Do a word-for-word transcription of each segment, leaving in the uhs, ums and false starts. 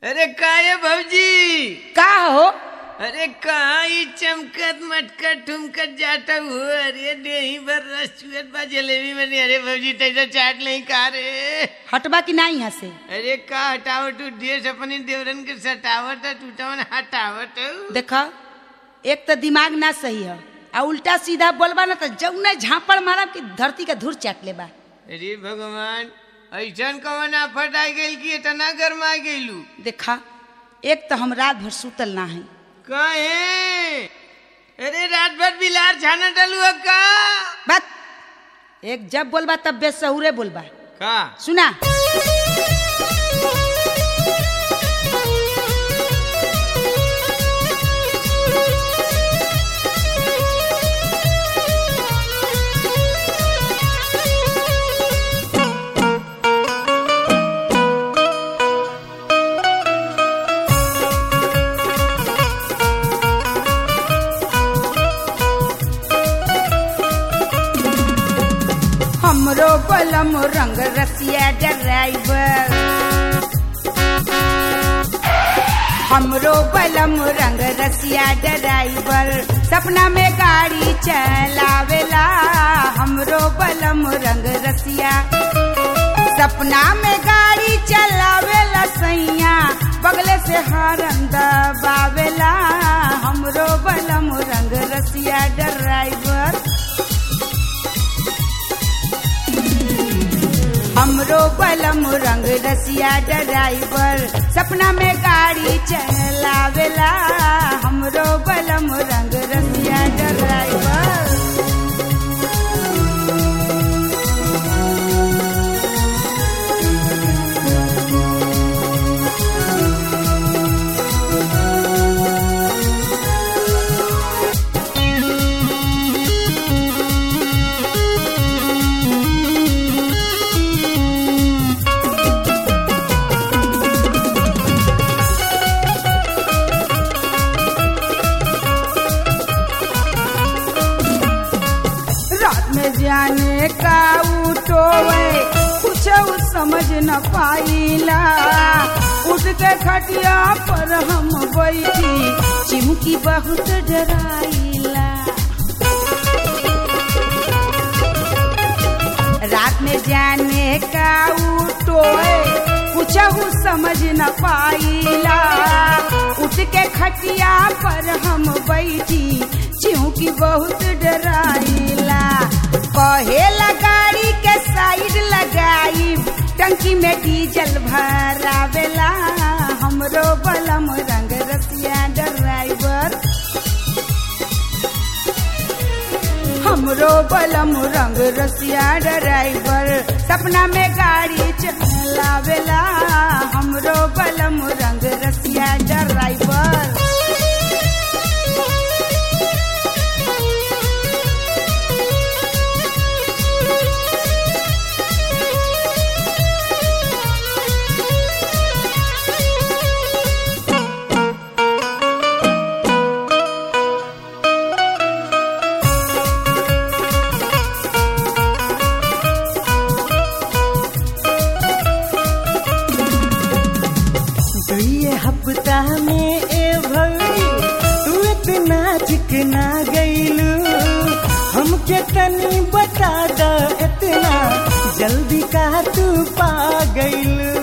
अरे का है भौजी? का हो? अरे कहाँ ही चमकत मटकत ठुमकत जाता हो? अरे देही भर रस चुअत बा जलेबी में। अरे भौजी तैसा चाट नहीं खा रे? हटबा की नहीं यहाँ से? अरे का हटावट देश अपनी देवरन के सटावट टूटावन हटावट। देखा एक तो दिमाग ना सही है आ उल्टा सीधा बोलबा ना तो जौने झापड़ मारब की धरती का धूर चाट लेबा। अरे भगवान ऐसा कौन आफत आ गई कि इतना गरमा गईलू? देखा एक तो हम रात भर सुतल ना है। काहे? अरे रात भर बिलार छाना डालू का? बात एक जब बोलबा तब बेसहुरे बोलबा। का सुना हमरो बलम रंग रसिया ड्राइवर, हमरो बलम रंग रसिया ड्राइवर, सपना में गाड़ी चलावेला। हमरो बलम रंग रसिया सपना में गाड़ी चलावेला, सैया बगले से हरन दबावेला। हमरो बलम रंग रसिया ड्राइवर, हमरो बलम रंग रसिया ड्राइवर, सपना में गाड़ी चलावेला। हमरो बलम रंग रसिया ड्राइवर। जाने का उठोवे कुछ समझ न पाइला, उठ के खटिया पर हम बैठी चिमकी बहुत डराइला। रात में जाने का उठोवे कुछ समझ न पाइला, उठ के खटिया पर हम बैठी चिमकी बहुत डराइला। कहेला गाड़ी के साइड लगाई, टंकी में डीजल भरावेला। हमरो बलम रंग रसिया ड्राइवर, हमरो बलम रंग रसिया ड्राइवर, सपना में गाड़ी चलावेला। हमरो बलम रंग रसिया ड्राइवर। हफ्ता में ए भौरी तू इतना चिकना गईलू, हमके तनी बता द इतना जल्दी का तू पा गईलू।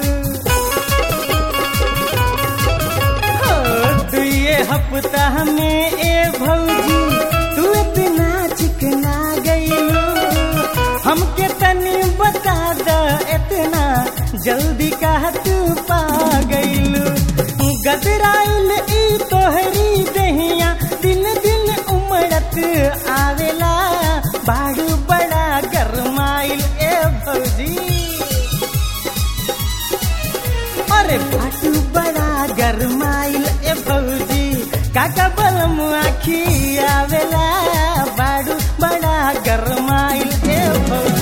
तू ये हफ्ता में ए भौजी तू इतना चिकना गईलू, हमके तनी बता द इतना जल्दी का तू पा गईलू। गदराइल ई तोहरी दहिया दिन दिन उमड़त आवेला, बाड़ू बड़ा गरमाइल ए भौजी। अरे बाड़ू बड़ा गरमाइल ए भौजी, काका बलम आखी आवेला, बाड़ू बड़ा गरमाइल ए भौजी।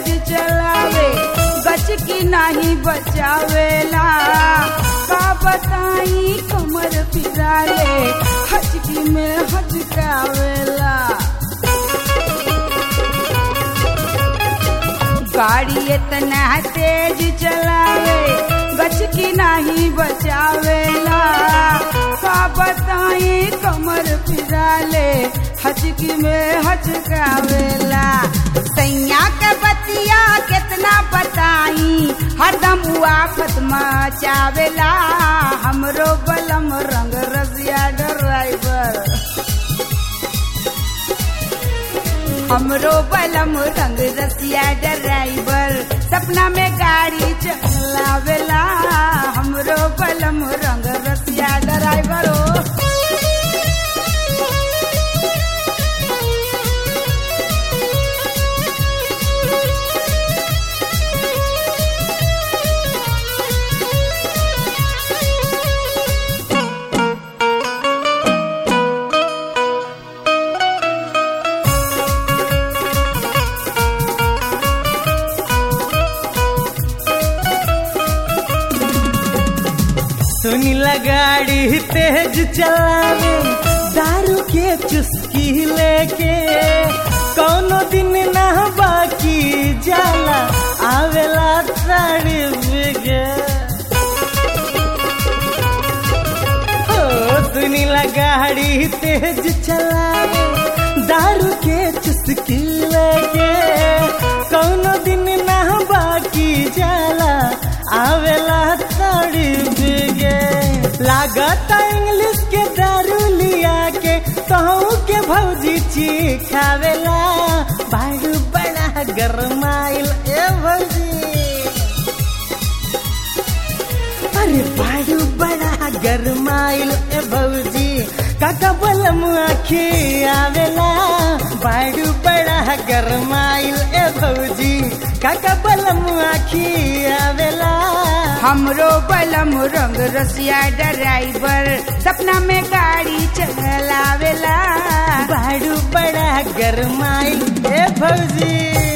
तेज चलावे गच की नहीं बचावेला का बताई कमर फिराले हचकी में हचकावेला गाड़ी इतना तेज चलावे गच की नहीं बचावेला का बताई कमर फिराले हचकी में हचकावेला सैया के बतिया कितना बताई हरदम उआफत मचावेला हमरो बलम रंग रसिया ड्राइवर हमरो बलम रंग रसिया ड्राइवर सपना में गाड़ी चलावेला हमरो बलम रंग रसिया ड्राइवर सुनीला गाड़ी तेज चलावे दारू के चुस्की लेके कौनो दिन ना बाकी जाला आवेला साड़ी बिगे ओ सुनीला गाड़ी तेज चलावे दारू के चुस्की लेके कौनो दिन ना बाकी जाला आवेला साड़ी बिगे लागत इंग्लिश के दारू लिया के कहूँ के भौजी चिखावेला बाड़ू बड़ा गरमाइल ए भौजी अरे बाड़ू बड़ा गरमाइल ए भौजी काका बलम आखी आवेला बाड़ू बड़ा गरमाइल ए भौजी काका बलम आखी आवेला हमरो बलम रंग रसिया ड्राइवर सपना में गाड़ी चलावेला बाड़ू बड़ा गरमाइल ए भौजी।